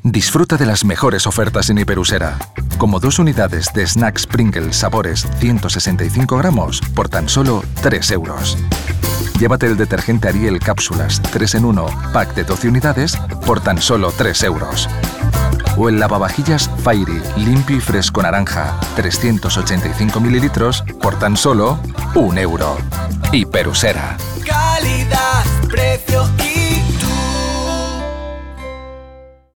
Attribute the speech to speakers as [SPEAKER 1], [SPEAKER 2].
[SPEAKER 1] Disfruta de las mejores ofertas en Hiperusera, como 2 unidades de snacks Pringles sabores 165 gramos por tan solo 3 euros. Llévate el detergente Ariel cápsulas 3 en 1, pack de 12 unidades por tan solo 3 euros. O el lavavajillas Fairy limpio y fresco naranja 385 mililitros por tan solo 1 euro. Hiperusera.
[SPEAKER 2] Calidad, precio y